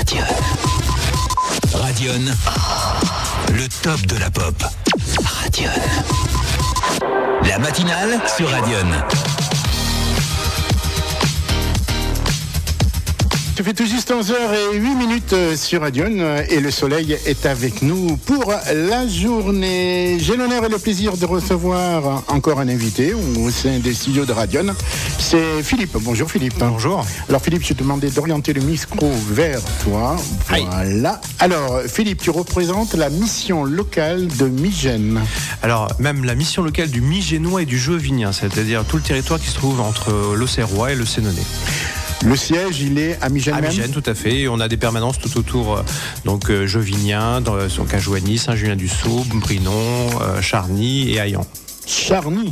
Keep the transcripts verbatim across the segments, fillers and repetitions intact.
Radion. Radion. Le top de la pop. Radion. La matinale sur Radion. Ça fait tout juste onze heures huit minutes sur Radion et le soleil est avec nous pour la journée. J'ai l'honneur et le plaisir de recevoir encore un invité au sein des studios de Radion. C'est Philippe. Bonjour Philippe. Bonjour. Alors Philippe, je te demandais d'orienter le micro vers toi. Voilà. Alors Philippe, tu représentes la mission locale de Migène. Alors même la mission locale du Migénois et du Jovinien, c'est-à-dire tout le territoire qui se trouve entre l'Auxerrois et le Sénonais. Le siège, il est à Migène même ? À Migène, tout à fait. Et on a des permanences tout autour, euh, donc euh, Jovinien, dans, donc à Joigny, Saint-Julien-du-Sault, Brinon, euh, Charny et Hayan. Charny ?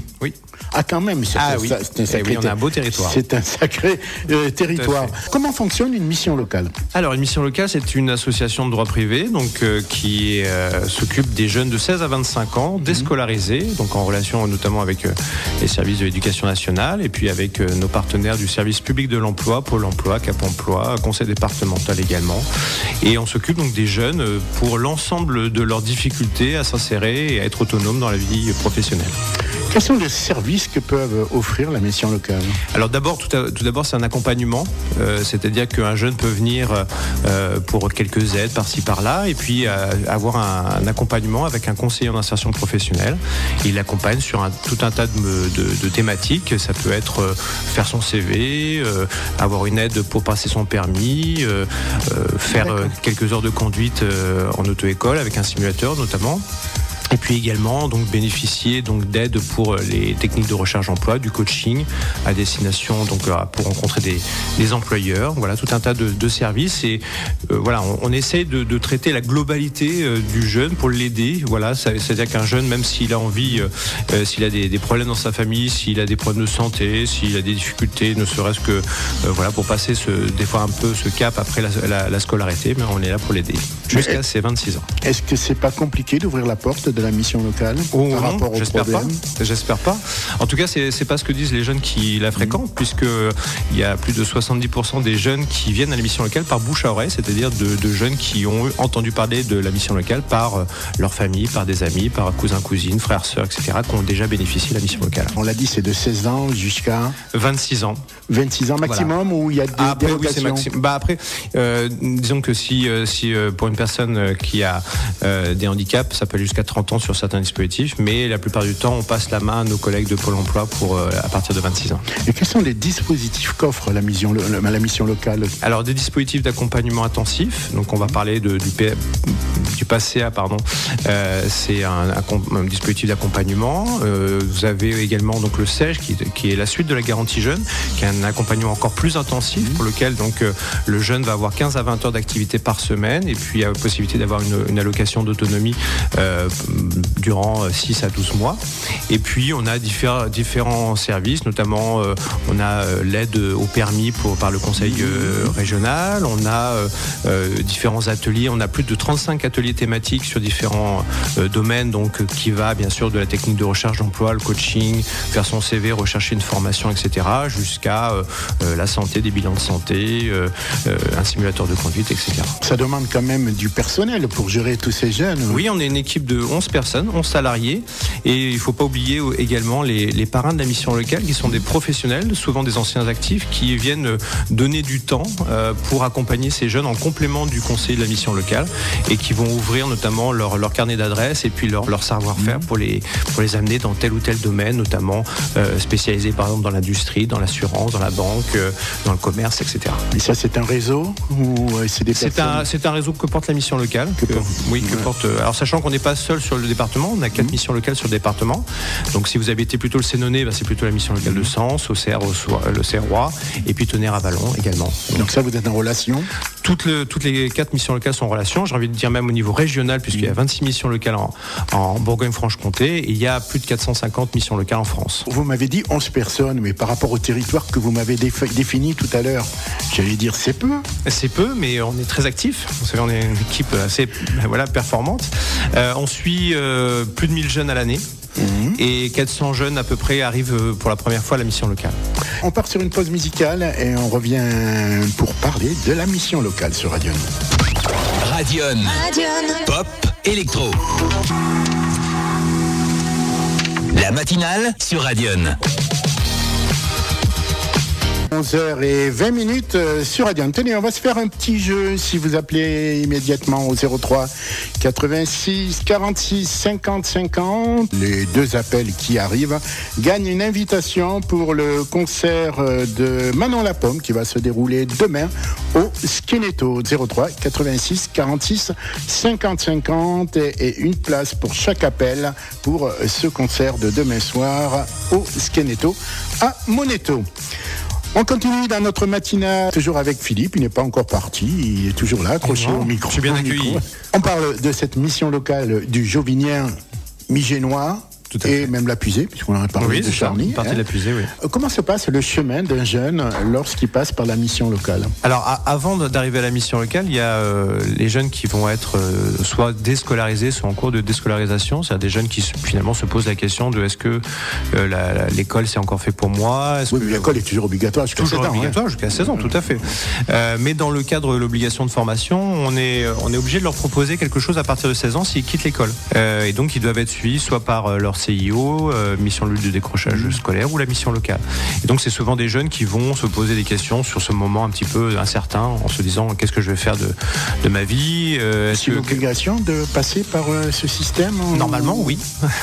Oui. Ah, quand même, c'est, ah, un, oui. c'est un sacré eh oui, on a un beau territoire. C'est un sacré euh, territoire. Comment fonctionne une mission locale ? Alors, une mission locale, c'est une association de droit privé donc, euh, qui euh, s'occupe des jeunes de seize à vingt-cinq ans, déscolarisés, mmh. donc en relation notamment avec euh, les services de l'éducation nationale et puis avec euh, nos partenaires du service public de l'emploi, Pôle emploi, Cap emploi, conseil départemental également. Et on s'occupe donc des jeunes euh, pour l'ensemble de leurs difficultés à s'insérer et à être autonomes dans la vie professionnelle. Quels sont les services que peuvent offrir la mission locale ? Alors d'abord, tout, à, tout d'abord, c'est un accompagnement, euh, c'est-à-dire qu'un jeune peut venir euh, pour quelques aides par-ci par-là, et puis euh, avoir un, un accompagnement avec un conseiller en insertion professionnelle. Il l'accompagne sur un, tout un tas de, de, de thématiques. Ça peut être euh, faire son C V, euh, avoir une aide pour passer son permis, euh, euh, faire euh, quelques heures de conduite euh, en auto-école avec un simulateur notamment. Et puis également donc bénéficier donc d'aide pour les techniques de recherche d'emploi, du coaching à destination donc pour rencontrer des, des employeurs. Voilà tout un tas de, de services et euh, voilà on, on essaie de, de traiter la globalité euh, du jeune pour l'aider. Voilà, ça, c'est-à-dire qu'un jeune même s'il a envie, euh, s'il a des, des problèmes dans sa famille, s'il a des problèmes de santé, s'il a des difficultés, ne serait-ce que euh, voilà pour passer ce, des fois un peu ce cap après la, la, la scolarité, mais on est là pour l'aider jusqu'à mais ses vingt-six ans. Est-ce que c'est pas compliqué d'ouvrir la porte de la mission locale oh, par non, rapport aux j'espère problèmes ? pas. J'espère pas. En tout cas, c'est, c'est pas ce que disent les jeunes qui la fréquentent, mmh. puisque il y a plus de soixante-dix pour cent des jeunes qui viennent à la mission locale par bouche à oreille, c'est-à-dire de, de jeunes qui ont entendu parler de la mission locale par euh, leur famille, par des amis, par cousins, cousines, frères, sœurs, et cetera, qui ont déjà bénéficié de la mission locale. On l'a dit, c'est de seize ans jusqu'à vingt-six ans. vingt-six ans maximum, voilà. Ou il y a des après, dérogations ? Oui, c'est maxi- bah après, euh, disons que si, euh, si euh, pour une personne qui a euh, des handicaps, ça peut aller jusqu'à trente ans sur certains dispositifs, mais la plupart du temps, on passe la main à nos collègues de Pôle emploi pour, euh, à partir de vingt-six ans. Et quels sont les dispositifs qu'offre la mission, la mission locale ? Alors, des dispositifs d'accompagnement intensif, donc on va parler de, du, P, du P A C A, pardon, euh, c'est un, un, un dispositif d'accompagnement. Euh, vous avez également donc, le S E G, qui, qui est la suite de la garantie jeune, qui est un accompagnement encore plus intensif, mmh. pour lequel donc, euh, le jeune va avoir quinze à vingt heures d'activité par semaine, et puis il y a la possibilité d'avoir une, une allocation d'autonomie euh, durant six à douze mois. Et puis on a différents, différents services, notamment euh, on a euh, l'aide au permis pour, par le conseil euh, régional, on a euh, euh, différents ateliers, on a plus de trente-cinq ateliers thématiques sur différents euh, domaines, donc qui va bien sûr de la technique de recherche d'emploi, le coaching, faire son C V, rechercher une formation, et cetera, jusqu'à euh, euh, la santé, des bilans de santé, euh, euh, un simulateur de conduite, et cetera. Ça demande quand même du personnel pour gérer tous ces jeunes. Oui, on est une équipe de onze personnes, onze salariés, et il ne faut pas oublier également les, les parrains de la mission locale qui sont des professionnels, souvent des anciens actifs, qui viennent donner du temps euh, pour accompagner ces jeunes en complément du conseil de la mission locale et qui vont ouvrir notamment leur, leur carnet d'adresses et puis leur, leur savoir-faire pour les, pour les amener dans tel ou tel domaine, notamment euh, spécialisé par exemple dans l'industrie, dans l'assurance, dans la banque, euh, dans le commerce, et cetera. Et ça, c'est un réseau ou c'est des c'est personnes ? un, c'est un réseau que porte la mission locale. Que que, porte, oui, que ouais. porte. Alors sachant qu'on n'est pas seul sur le département, on a quatre mmh. missions locales sur le département. Donc si vous habitez plutôt le Sénonais, bah, c'est plutôt la mission locale de Sens, Auxerre, le Serrois, et puis Tonnerre-Avalon également. Donc ça, vous êtes en relation ? Toutes, le, toutes les quatre missions locales sont en relation. J'ai envie de dire même au niveau régional, puisqu'il y a vingt-six missions locales en, en Bourgogne-Franche-Comté et il y a plus de quatre cent cinquante missions locales en France. Vous m'avez dit onze personnes, mais par rapport au territoire que vous m'avez déf- défini tout à l'heure, j'allais dire c'est peu. C'est peu, mais on est très actifs. Vous savez, on est une équipe assez voilà, performante. Euh, on suit euh, plus de mille jeunes à l'année. Mmh. Et quatre cents jeunes à peu près arrivent pour la première fois à la mission locale. On part sur une pause musicale et on revient pour parler de la mission locale sur Radion. Radion. Radion. Pop électro. La matinale sur Radion. onze heures vingt minutes sur Radion. Tenez, on va se faire un petit jeu. Si vous appelez immédiatement au zéro trois quatre-vingt-six quarante-six cinquante cinquante, les deux appels qui arrivent gagnent une invitation pour le concert de Manon La Pomme qui va se dérouler demain au Skeneto. Zéro trois quatre-vingt-six quarante-six cinquante cinquante et une place pour chaque appel pour ce concert de demain soir au Skeneto à Moneto. On continue dans notre matinale, toujours avec Philippe, il n'est pas encore parti, il est toujours là, accroché au micro. Je suis bien accueilli. On parle de cette mission locale du Jovinien Migénois. Et même la Puisée, puisqu'on en a parlé oui, de Charny. Une partie hein. de la Puisée, oui. Comment se passe le chemin d'un jeune lorsqu'il passe par la mission locale ? Alors, à, avant d'arriver à la mission locale, il y a euh, les jeunes qui vont être euh, soit déscolarisés, soit en cours de déscolarisation. C'est-à-dire des jeunes qui finalement se posent la question de est-ce que euh, la, la, l'école c'est encore fait pour moi ? Est-ce Oui, que, mais l'école est toujours obligatoire jusqu'à toujours seize ans. obligatoire hein. jusqu'à seize ans, tout à fait. Euh, mais dans le cadre de l'obligation de formation, on est, on est obligé de leur proposer quelque chose à partir de seize ans s'ils quittent l'école. Euh, et donc, ils doivent être suivis soit par leur C I O, euh, mission de lutte de décrochage mmh. scolaire ou la mission locale. Et donc c'est souvent des jeunes qui vont se poser des questions sur ce moment un petit peu incertain en se disant qu'est-ce que je vais faire de, de ma vie. euh, Est-ce qu'il y a une obligation de passer par euh, ce système ou... Normalement oui.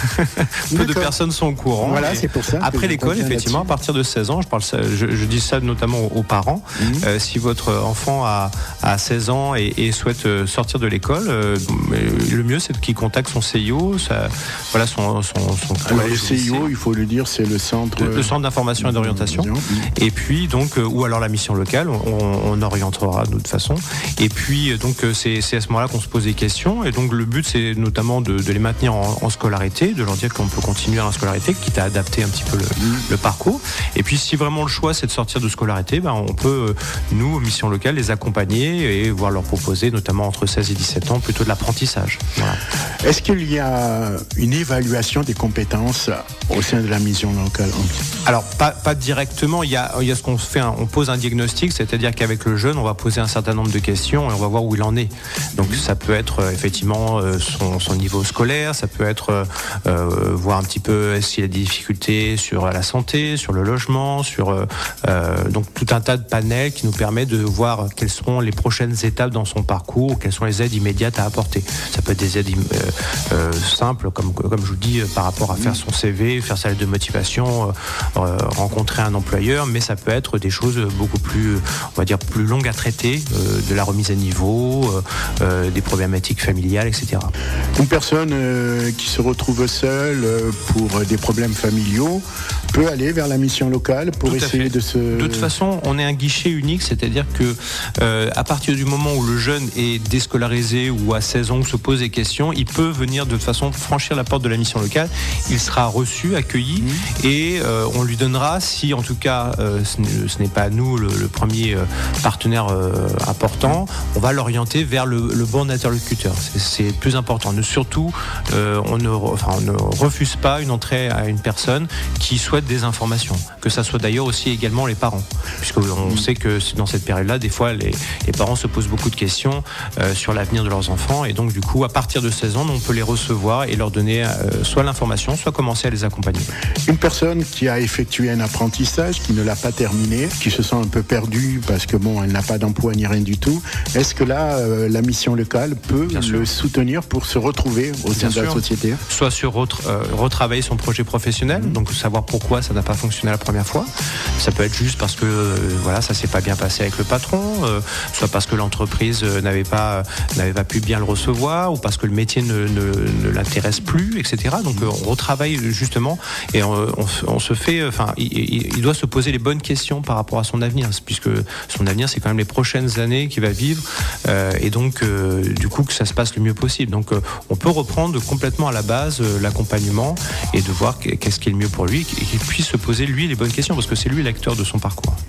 Peu de personnes sont au courant. Voilà, c'est pour ça. Après l'école, effectivement, à partir de seize ans, je, parle, je, je dis ça notamment aux, aux parents, mmh. euh, si votre enfant a, a seize ans et, et souhaite sortir de l'école, euh, le mieux c'est qu'il contacte son C I O, ça, voilà, son, son, son Alors, le C I O, il faut le dire, c'est le centre... Le, le centre d'information et d'orientation. Et puis, donc, euh, ou alors la mission locale, on, on orientera de toute façon. Et puis, donc, c'est, c'est à ce moment-là qu'on se pose des questions. Et donc, le but, c'est notamment de, de les maintenir en, en scolarité, de leur dire qu'on peut continuer en scolarité, quitte à adapter un petit peu le, mmh. le parcours. Et puis, si vraiment le choix, c'est de sortir de scolarité, ben, on peut, nous, mission locale, les accompagner et voir leur proposer, notamment entre seize et dix-sept ans, plutôt de l'apprentissage. Voilà. Est-ce qu'il y a une évaluation des compétences au sein de la mission locale? Alors, pas, pas directement. Il y a, il y a ce qu'on fait, un, on pose un diagnostic, c'est-à-dire qu'avec le jeune, on va poser un certain nombre de questions et on va voir où il en est. Donc, ça peut être euh, effectivement euh, son, son niveau scolaire, ça peut être euh, voir un petit peu s'il a des difficultés sur la santé, sur le logement, sur euh, euh, donc tout un tas de panels qui nous permet de voir quelles seront les prochaines étapes dans son parcours, quelles sont les aides immédiates à apporter. Ça peut être des aides euh, euh, simples, comme comme je vous dis, par rapport à faire son C V, faire sa lettre de motivation, euh, rencontrer un employeur, mais ça peut être des choses beaucoup plus, on va dire, plus longues à traiter, euh, de la remise à niveau, euh, euh, des problématiques familiales, et cetera. Une personne euh, qui se retrouve seule euh, pour des problèmes familiaux peut aller vers la mission locale pour Tout essayer de se... De toute façon, on est un guichet unique, c'est-à-dire que euh, à partir du moment où le jeune est déscolarisé ou à seize ans, se pose des questions, il peut venir de toute façon franchir la porte de la mission locale, il sera reçu, accueilli, mmh. et euh, on lui donnera, si en tout cas euh, ce, ce n'est pas nous le, le premier euh, partenaire euh, important, on va l'orienter vers le, le bon interlocuteur. C'est, c'est plus important. Ne, surtout, euh, on, ne, enfin, on ne refuse pas une entrée à une personne qui souhaite des informations, que ça soit d'ailleurs aussi également les parents, puisqu'on mmh. sait que dans cette période-là, des fois, les, les parents se posent beaucoup de questions euh, sur l'avenir de leurs enfants, et donc du coup, à partir de seize ans, on peut les recevoir et leur donner euh, soit l'information, soit commencer à les accompagner. Une personne qui a effectué un apprentissage, qui ne l'a pas terminé, qui se sent un peu perdue parce que bon, elle n'a pas d'emploi ni rien du tout, est-ce que là, euh, la mission locale peut Bien le sûr. soutenir pour se retrouver au sein Bien de sûr. la société? Soit sur retra- euh, retravailler son projet professionnel, mmh. donc savoir pourquoi ça n'a pas fonctionné la première fois. Ça peut être juste parce que euh, voilà, ça s'est pas bien passé avec le patron, euh, soit parce que l'entreprise euh, n'avait pas n'avait pas pu bien le recevoir, ou parce que le métier ne, ne, ne l'intéresse plus, et cetera. Donc euh, on retravaille justement et on, on, on se fait, enfin, il, il doit se poser les bonnes questions par rapport à son avenir, puisque son avenir c'est quand même les prochaines années qu'il va vivre, euh, et donc euh, du coup que ça se passe le mieux possible. Donc euh, on peut reprendre complètement à la base euh, l'accompagnement et de voir qu'est-ce qui est le mieux pour lui, et qu'il puisse se poser lui les bonnes questions, parce que c'est lui l'acteur de son parcours.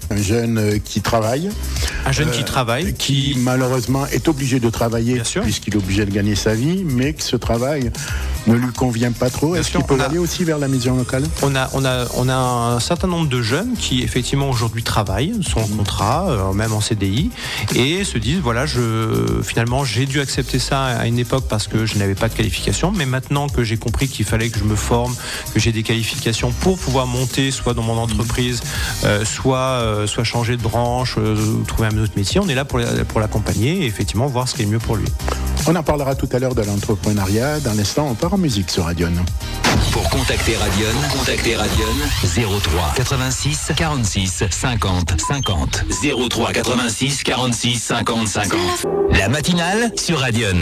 Un jeune qui travaille. Un jeune euh, qui travaille. Qui, qui malheureusement est obligé de travailler puisqu'il est obligé de gagner sa vie, mais que ce travail ne lui convient pas trop. Est-ce qu'il peut a, aller aussi vers la mission locale ? On a, on, a, on a un certain nombre de jeunes qui effectivement aujourd'hui travaillent, sont en contrat, euh, même en C D I, et se disent voilà, je, finalement j'ai dû accepter ça à une époque parce que je n'avais pas de qualification, mais maintenant que j'ai compris qu'il fallait que je me forme, que j'ai des qualifications pour pouvoir monter soit dans mon entreprise, euh, soit, euh, soit changer de branche, euh, trouver un autre métier, on est là pour, pour l'accompagner et effectivement voir ce qui est mieux pour lui. On en parlera tout à l'heure de l'entrepreneuriat. Dans l'instant, on part en musique sur Radion. Pour contacter Radion, contactez Radion zéro trois quatre-vingt-six quarante-six cinquante cinquante. zéro trois quatre-vingt-six quarante-six cinquante cinquante. La matinale sur Radion.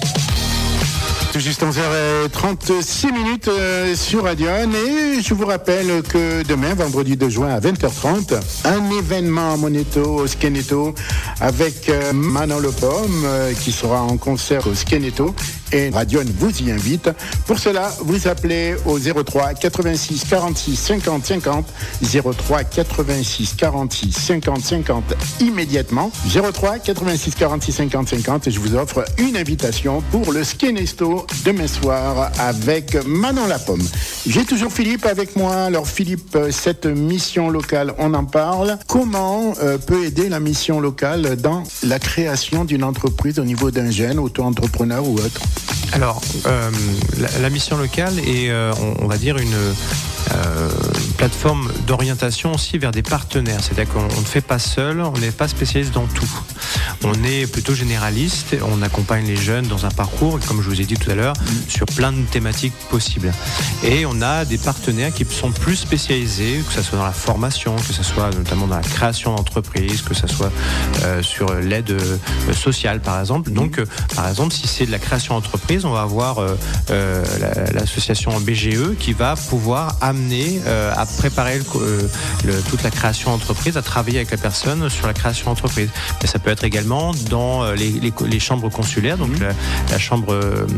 Tout juste onze heures trente-six minutes euh, sur Radion, et je vous rappelle que demain, vendredi deux juin à vingt heures trente, un événement à Moneto, au Skeneto, avec euh, Manon Le Pomme euh, qui sera en concert au Skeneto, et Radion vous y invite. Pour cela, vous appelez au zéro trois quatre-vingt-six quarante-six cinquante cinquante, zéro trois quatre-vingt-six quarante-six cinquante cinquante immédiatement, zéro trois quatre-vingt-six quarante-six cinquante cinquante, et je vous offre une invitation pour le Skeneto demain soir avec Manon La Pomme. J'ai toujours Philippe avec moi. Alors Philippe, cette mission locale, on en parle. Comment euh, peut aider la mission locale dans la création d'une entreprise au niveau d'un jeune, auto-entrepreneur ou autre ? Alors, euh, la, la mission locale est, euh, on, on va dire, une euh, plateforme d'orientation aussi vers des partenaires. C'est-à-dire qu'on ne fait pas seul, on n'est pas spécialiste dans tout. On est plutôt généraliste, on accompagne les jeunes dans un parcours, comme je vous ai dit tout à l'heure, mmh. sur plein de thématiques possibles. Et on a des partenaires qui sont plus spécialisés, que ce soit dans la formation, que ce soit notamment dans la création d'entreprise, que ce soit euh, sur l'aide euh, sociale, par exemple. Donc, euh, par exemple, si c'est de la création d'entreprise, on va avoir euh, euh, la, l'association B G E qui va pouvoir amener euh, à préparer le, euh, le, toute la création d'entreprise, à travailler avec la personne sur la création d'entreprise. Mais ça peut être également dans les, les, les chambres consulaires, donc mmh. la, la chambre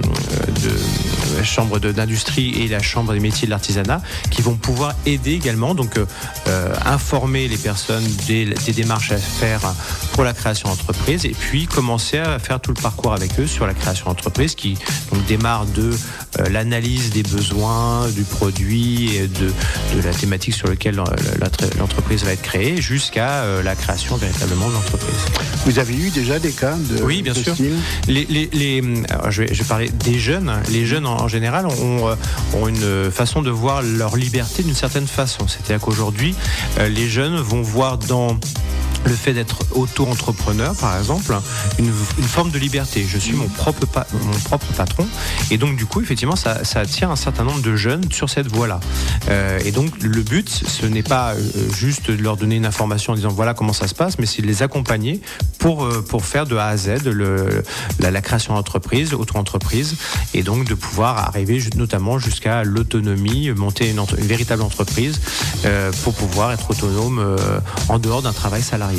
de la chambre de, d'industrie et la chambre des métiers de l'artisanat, qui vont pouvoir aider également, donc euh, informer les personnes des, des démarches à faire pour la création d'entreprise, et puis commencer à faire tout le parcours avec eux sur la création d'entreprise, qui donc démarre de euh, l'analyse des besoins du produit et de, de la thématique sur laquelle l'entreprise va être créée, jusqu'à euh, la création véritablement de l'entreprise. Vous avez eu déjà des cas de Oui, bien de sûr. Style les, les, les, alors je, vais, je vais parler des jeunes. Les jeunes, en, en général, ont, ont une façon de voir leur liberté d'une certaine façon. C'est-à-dire qu'aujourd'hui, euh, les jeunes vont voir dans le fait d'être auto-entrepreneur, par exemple, une, une forme de liberté. Je suis mon propre, pa- mon propre patron. Et donc, du coup, effectivement, ça, ça attire un certain nombre de jeunes sur cette voie-là. Euh, et donc, le but, ce n'est pas euh, juste de leur donner une information en disant voilà comment ça se passe, mais c'est de les accompagner pour, euh, pour faire de A à Z le, la, la création d'entreprise, auto-entreprise, et donc de pouvoir arriver notamment jusqu'à l'autonomie, monter une, entre, une véritable entreprise euh, pour pouvoir être autonome euh, en dehors d'un travail salarié.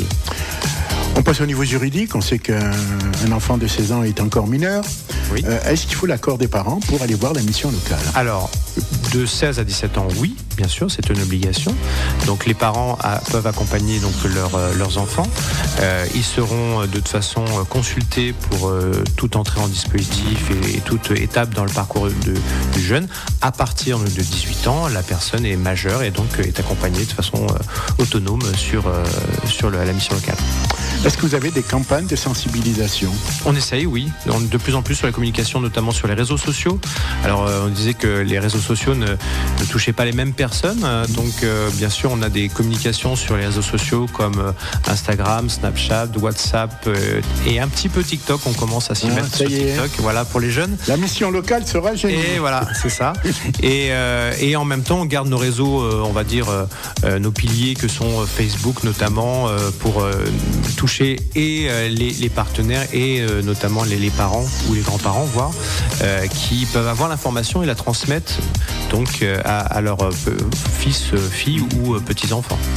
On passe au niveau juridique. On sait qu'un enfant de seize ans est encore mineur. Oui. Euh, est-ce qu'il faut l'accord des parents pour aller voir la mission locale ? Alors, de seize à dix-sept ans, oui, bien sûr, c'est une obligation. Donc les parents a, peuvent accompagner donc, leur, euh, leurs enfants. Euh, ils seront de toute façon consultés pour euh, toute entrée en dispositif et, et toute étape dans le parcours de, du jeune. À partir de dix-huit ans, la personne est majeure et donc est accompagnée de façon euh, autonome sur, euh, sur le, la mission locale. Est-ce que vous avez des campagnes de sensibilisation ? On essaye, oui. On, de plus en plus sur la communication, notamment sur les réseaux sociaux. Alors, euh, on disait que les réseaux sociaux ne, ne touchaient pas les mêmes personnes. Euh, donc, euh, bien sûr, on a des communications sur les réseaux sociaux comme euh, Instagram, Snapchat, WhatsApp euh, et un petit peu TikTok. On commence à s'y ah, mettre sur TikTok. Voilà, pour les jeunes. La mission locale sera géniale. Et voilà, c'est ça. et, euh, et en même temps, on garde nos réseaux, euh, on va dire, euh, nos piliers que sont Facebook, notamment, euh, pour euh, toucher et euh, les, les partenaires et euh, notamment les, les parents ou les grands-parents, voire, euh, qui peuvent avoir l'information et la transmettre donc euh, à, à leurs euh, fils, filles ou euh, petits-enfants.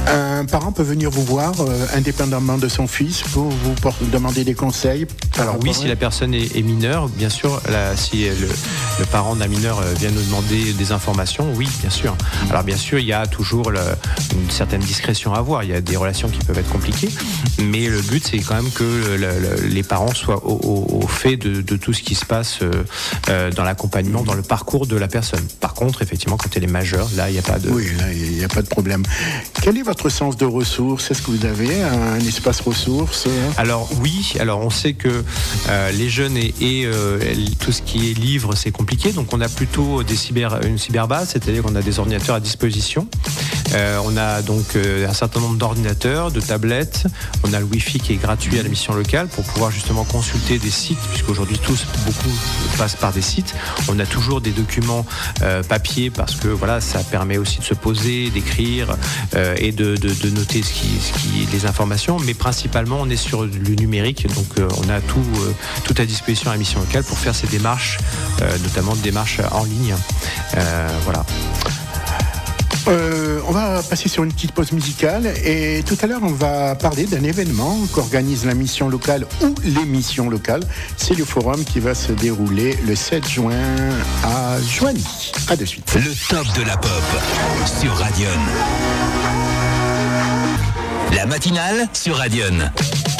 Un parent peut venir vous voir euh, indépendamment de son fils pour vous pour demander des conseils. Alors oui, si la personne est, est mineure, bien sûr, là, si le, le parent d'un mineur vient nous demander des informations, oui, bien sûr. Alors bien sûr, il y a toujours le, une certaine discrétion à avoir. Il y a des relations qui peuvent être compliquées, mais le but c'est quand même que le, le, les parents soient au, au, au fait de, de tout ce qui se passe euh, dans l'accompagnement, dans le parcours de la personne. Par contre, effectivement, quand elle est majeure, là, il n'y a pas de... Oui, là, il n'y a pas de problème. Quel est votre sens de ressources? Est-ce que vous avez un espace ressources? Alors oui, alors on sait que euh, les jeunes et, et euh, tout ce qui est livre, c'est compliqué. Donc on a plutôt des cyber, une cyberbase, c'est-à-dire qu'on a des ordinateurs à disposition. Euh, on a donc euh, un certain nombre d'ordinateurs, de tablettes. On a le Wi-Fi qui est gratuit à la mission locale pour pouvoir justement consulter des sites, puisqu'aujourd'hui tous, beaucoup passent par des sites. On a toujours des documents euh, papier parce que voilà, ça permet aussi de se poser, d'écrire euh, et de, de, de noter ce qui, ce qui, les informations. Mais principalement, on est sur le numérique, donc euh, on a tout, euh, tout à disposition à la mission locale pour faire ces démarches, euh, notamment des démarches en ligne. Euh, voilà. Euh, on va passer sur une petite pause musicale et tout à l'heure on va parler d'un événement qu'organise la mission locale ou les missions locales. C'est le forum qui va se dérouler le sept juin à Joigny. À de suite. Le top de la pop sur Radion. La matinale sur Radion.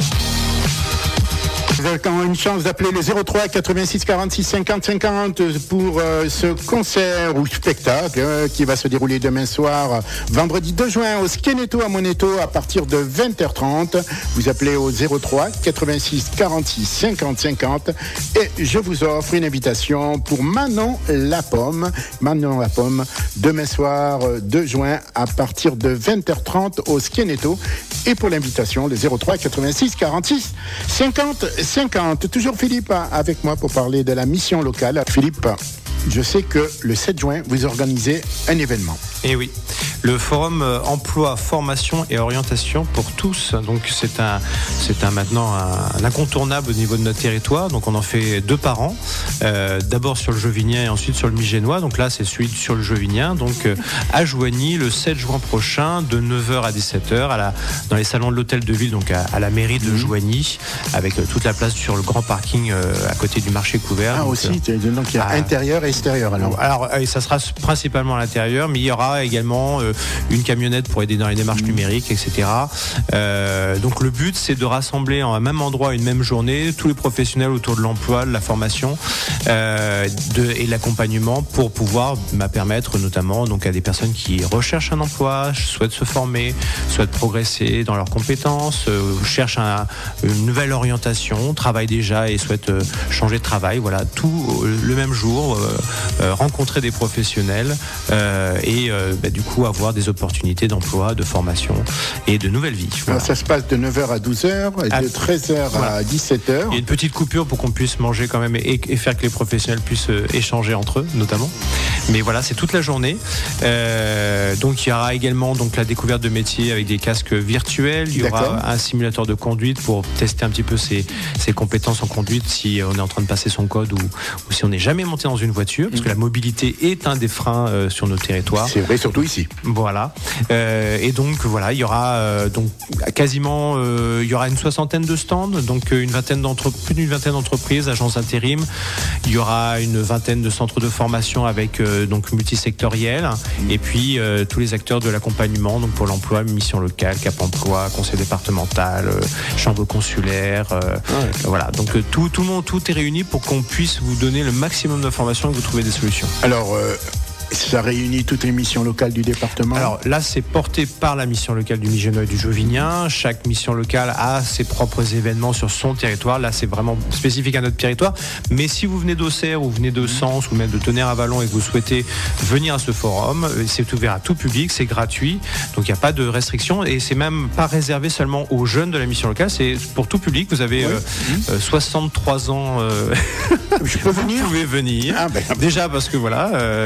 Vous avez quand même une chance d'appeler le zéro trois quatre-vingt-six quarante-six cinquante cinquante pour euh, ce concert ou spectacle euh, qui va se dérouler demain soir, vendredi deux juin, au Skeneto à Moneto à partir de vingt heures trente. Vous appelez au zéro trois quatre-vingt-six quarante-six cinquante cinquante et je vous offre une invitation pour Manon La Pomme. Manon La Pomme, demain soir deux juin à partir de vingt heures trente au Skeneto. Et pour l'invitation, le zéro trois quatre-vingt-six quarante-six cinquante cinquante. Toujours Philippe avec moi pour parler de la mission locale. Philippe, je sais que le sept juin, vous organisez un événement. Eh oui, le forum emploi, formation et orientation pour tous. Donc c'est un, c'est un maintenant un, un incontournable au niveau de notre territoire. Donc on en fait deux par an. Euh, d'abord sur le Jovinien et ensuite sur le Migénois. Donc là c'est celui sur le Jovinien. Donc euh, à Joigny le sept juin prochain de neuf heures à dix-sept heures à la, dans les salons de l'hôtel de ville, donc à, à la mairie de Joigny, avec euh, toute la place sur le grand parking euh, à côté du marché couvert. Ah donc, aussi, euh, donc il y a à, intérieur et extérieur alors. Alors euh, ça sera principalement à l'intérieur, mais il y aura également euh, une camionnette pour aider dans les démarches mmh. numériques, et cetera. Euh, donc le but, c'est de rassembler en un même endroit, une même journée, tous les professionnels autour de l'emploi, de la formation euh, de, et de l'accompagnement pour pouvoir bah, permettre notamment donc, à des personnes qui recherchent un emploi, souhaitent se former, souhaitent progresser dans leurs compétences, euh, cherchent un, une nouvelle orientation, travaillent déjà et souhaitent euh, changer de travail. Voilà, tout euh, le même jour, euh, euh, rencontrer des professionnels euh, et euh, bah, du coup avoir des opportunités d'emploi, de formation et de nouvelles vies. Voilà. Ça se passe de neuf heures à douze heures et à, de treize heures voilà. à dix-sept heures. Il y a une petite coupure pour qu'on puisse manger quand même et, et faire que les professionnels puissent euh, échanger entre eux notamment. Mais voilà, c'est toute la journée. Euh, donc il y aura également donc la découverte de métiers avec des casques virtuels. Il y aura D'accord. un simulateur de conduite pour tester un petit peu ses, ses compétences en conduite si on est en train de passer son code ou, ou si on n'est jamais monté dans une voiture, parce que la mobilité est un des freins euh, sur nos territoires. C'est vrai, surtout ici. Voilà. Euh, et donc voilà, il y aura euh, donc quasiment euh, il y aura une soixantaine de stands, donc une vingtaine d'entreprises, plus d'une vingtaine d'entreprises, agences intérim. Il y aura une vingtaine de centres de formation avec euh, donc multisectoriels, et puis euh, tous les acteurs de l'accompagnement, donc pour l'emploi, mission locale, Cap Emploi, conseil départemental, euh, chambre consulaire, euh, ouais. Voilà. Donc euh, tout tout le monde, tout est réuni pour qu'on puisse vous donner le maximum d'informations et que vous trouviez des solutions. Alors. Euh... Ça réunit toutes les missions locales du département. Alors là, c'est porté par la mission locale du Migénois et du Jovinien. Chaque mission locale a ses propres événements sur son territoire. Là, c'est vraiment spécifique à notre territoire. Mais si vous venez d'Auxerre ou vous venez de Sens ou même de Tonnerre-à-Vallon et que vous souhaitez venir à ce forum, c'est ouvert à tout public, c'est gratuit. Donc il n'y a pas de restriction et c'est même pas réservé seulement aux jeunes de la mission locale. C'est pour tout public. Vous avez oui. euh, euh, soixante-trois ans. Euh... Je peux venir. Vous pouvez venir. Ah ben, Déjà parce que voilà. Euh,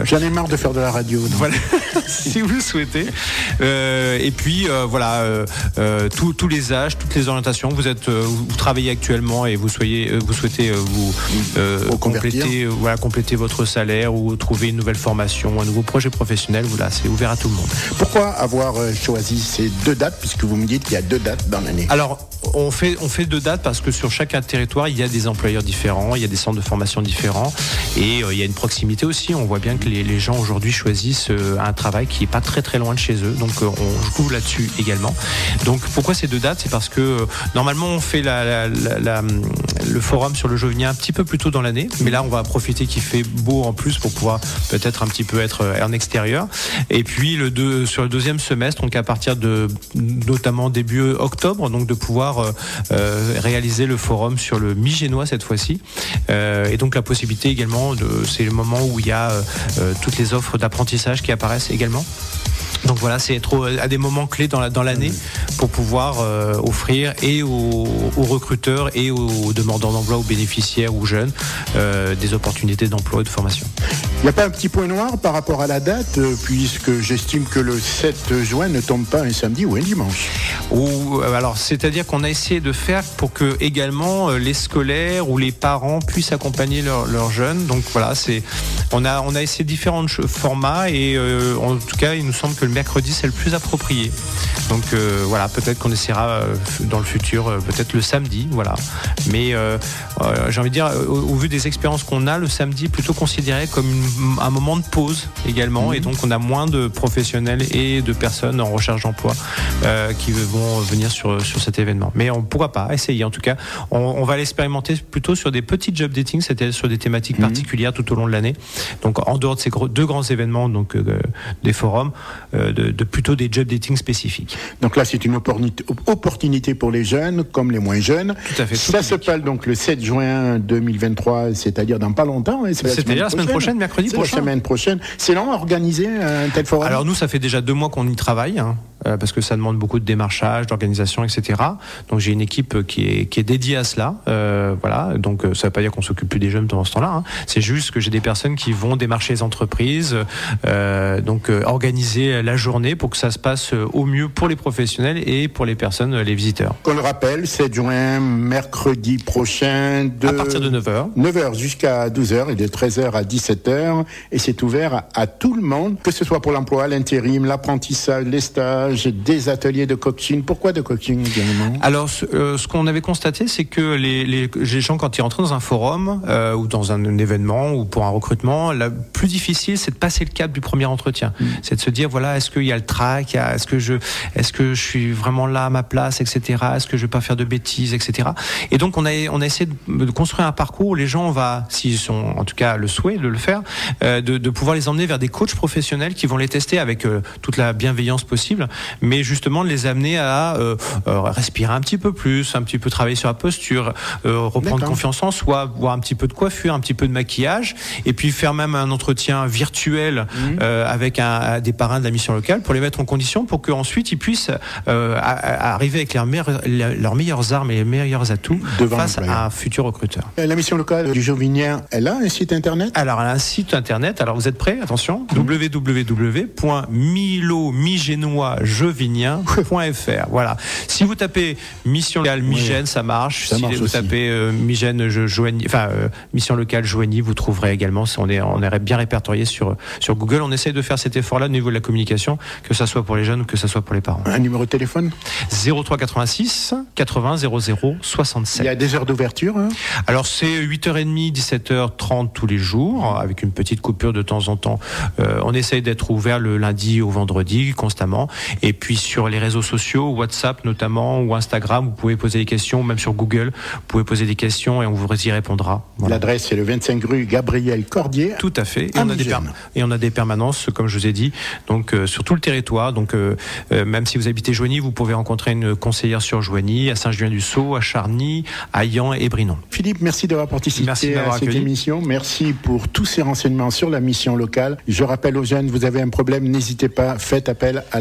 J'en ai marre de faire de la radio. Donc. Voilà, si vous le souhaitez. Euh, et puis euh, voilà, euh, euh, tous, tous les âges, toutes les orientations. Vous êtes, euh, vous travaillez actuellement et vous soyez, euh, vous souhaitez euh, vous euh, compléter, euh, voilà, compléter votre salaire ou trouver une nouvelle formation, un nouveau projet professionnel. Voilà, c'est ouvert à tout le monde. Pourquoi avoir choisi ces deux dates, puisque vous me dites qu'il y a deux dates dans l'année? Alors, on fait, on fait deux dates parce que sur chaque territoire, il y a des employeurs différents, il y a des centres de formation différents et euh, il y a une proximité aussi. On voit bien que les, les gens aujourd'hui choisissent euh, un travail qui n'est pas très très loin de chez eux. Donc, euh, on joue là-dessus également. Donc, pourquoi ces deux dates? C'est parce que euh, normalement, on fait la, la, la, la, le forum sur le Jovinien un petit peu plus tôt dans l'année. Mais là, on va profiter qu'il fait beau en plus pour pouvoir peut-être un petit peu être en extérieur. Et puis, le deux, sur le deuxième semestre, donc à partir de notamment début octobre, donc de pouvoir euh, euh, réaliser le forum sur le Mi-Génois cette fois-ci. Euh, et donc la possibilité également, de, c'est le moment où il y a euh, toutes les offres d'apprentissage qui apparaissent également. Donc voilà, c'est être à des moments clés dans, la, dans l'année pour pouvoir euh, offrir et aux, aux recruteurs et aux demandeurs d'emploi, aux bénéficiaires, aux jeunes, euh, des opportunités d'emploi et de formation. Il n'y a pas un petit point noir par rapport à la date, puisque j'estime que le sept juin ne tombe pas un samedi ou un dimanche. Ou, alors, c'est-à-dire qu'on a essayé de faire pour que également les scolaires ou les parents puissent accompagner leurs leur jeunes. Donc voilà, c'est, on a, on a essayé différents formats et euh, en tout cas, il nous semble que le mercredi c'est le plus approprié. Donc euh, voilà, peut-être qu'on essaiera euh, dans le futur, euh, peut-être le samedi, voilà. Mais euh, euh, j'ai envie de dire, au, au vu des expériences qu'on a, le samedi est plutôt considéré comme une, un moment de pause également, mmh. Et donc on a moins de professionnels et de personnes en recherche d'emploi euh, qui vont venir sur sur cet événement. Mais on pourra pas essayer. En tout cas, on, on va l'expérimenter plutôt sur des petits job dating, c'est-à-dire sur des thématiques mmh. particulières tout au long de l'année. Donc en dehors de ces gros, deux grands événements, donc euh, des forums, euh, de, de plutôt des job dating spécifiques. Donc là, c'est une opportunité pour les jeunes comme les moins jeunes. Tout à fait. Ça se passe donc le sept juin deux mille vingt-trois, c'est-à-dire dans pas longtemps. Hein, c'est c'est-à-dire la semaine prochaine, mercredi c'est prochain. La semaine prochaine. C'est long à organiser un tel forum? Alors nous, ça fait déjà deux mois qu'on y travaille, hein, euh, parce que ça demande beaucoup de démarchage, d'organisation, et cetera. Donc j'ai une équipe qui est qui est dédiée à cela. Euh, voilà. Donc ça ne veut pas dire qu'on s'occupe plus des jeunes pendant ce temps-là. Hein. C'est juste que j'ai des personnes qui vont démarcher les entreprises, euh, donc euh, organiser la journée pour que ça se passe au mieux pour les professionnels et pour les personnes, les visiteurs. Qu'on le rappelle, sept juin, mercredi prochain, de à partir de neuf heures. neuf heures jusqu'à douze heures et de treize heures à dix-sept heures. Et c'est ouvert à tout le monde, que ce soit pour l'emploi, l'intérim, l'apprentissage, les stages, des ateliers de coaching. Pourquoi de coaching également? Alors, ce, euh, ce qu'on avait constaté, c'est que les, les, les gens, quand ils rentrent dans un forum euh, ou dans un, un événement ou pour un recrutement, le plus difficile, c'est de passer le cap du premier entretien. Mmh. C'est de se dire, voilà, est-ce qu'il y a le trac, est-ce que je, est-ce que je suis vraiment là à ma place, et cetera. Est-ce que je vais pas faire de bêtises, et cetera. Et donc, on a, on a essayé de, de construire un parcours où les gens, on va, s'ils sont en tout cas le souhait de le faire, euh, de, de pouvoir les emmener vers des coachs professionnels qui vont les tester avec euh, toute la bienveillance possible, mais justement de les amener à euh, euh, respirer un petit peu plus, un petit peu travailler sur la posture, euh, reprendre D'accord. confiance en soi, voir un petit peu de coiffure, un petit peu de maquillage, et puis faire même un entretien virtuel mmh. euh, avec un, des parrains de la mission locale pour les mettre en condition pour qu'ensuite ils puissent euh, à, à arriver avec leurs meilleures, leurs meilleures armes et les meilleurs atouts Devant face à un futur recruteur. La mission locale du Jovinien, elle a un site internet? Alors, elle a un site internet. Alors, vous êtes prêts? Attention. Mmh. w w w point milo migénois jovinien point f r. Voilà. Si vous tapez mission locale Migène, oui. ça marche. Ça si marche vous aussi. tapez euh, Migène Joigny, enfin euh, mission locale Joigny, vous trouverez également. On est on est bien répertorié sur sur Google. On essaye de faire cet effort-là au niveau de la communication, que ça soit pour les jeunes ou que ça soit pour les parents. Un numéro de téléphone? zéro trois quatre-vingt-six quatre-vingts zéro zéro soixante-sept. Il y a des heures d'ouverture hein? Alors c'est huit heures trente, dix-sept heures trente tous les jours, avec une petite coupure de temps en temps. Euh, on essaye d'être ouvert le lundi au vendredi constamment. Et puis sur les réseaux sociaux, WhatsApp notamment ou Instagram, vous pouvez poser des questions, même sur Google, vous pouvez poser des questions et on vous y répondra. Voilà. L'adresse c'est le vingt-cinq rue Gabriel Cordier. Tout à fait. Et on, a des perm- et on a des permanences, comme je vous ai dit, donc euh, sur tout le territoire. Donc euh, euh, même si vous habitez Joigny, vous pouvez rencontrer une conseillère sur Joigny, à Saint-Julien-du-Sault, à Charny, à Yan et Brinon. Philippe, merci d'avoir participé merci d'avoir à cette accueilli. émission. Merci pour tous ces renseignements sur la mission locale. Je rappelle aux jeunes, vous avez un problème, n'hésitez pas, faites appel à la mission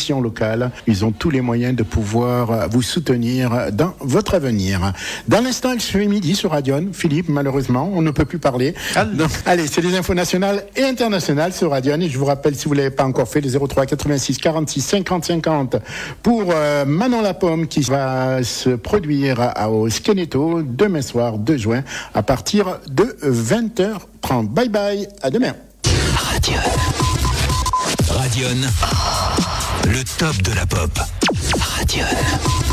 missions locales. Ils ont tous les moyens de pouvoir vous soutenir dans votre avenir. Dans l'instant, il fait midi sur Radion. Philippe, malheureusement, on ne peut plus parler. Donc, allez, c'est des infos nationales et internationales sur Radion. Et je vous rappelle, si vous ne l'avez pas encore fait, les zéro trois quatre-vingt-six quarante-six cinquante cinquante pour euh, Manon Lapomme qui va se produire à, au Skeneto demain soir, deux juin, à partir de vingt heures trente. Bye bye, à demain. Radion. Radion. Le top de la pop. Radion.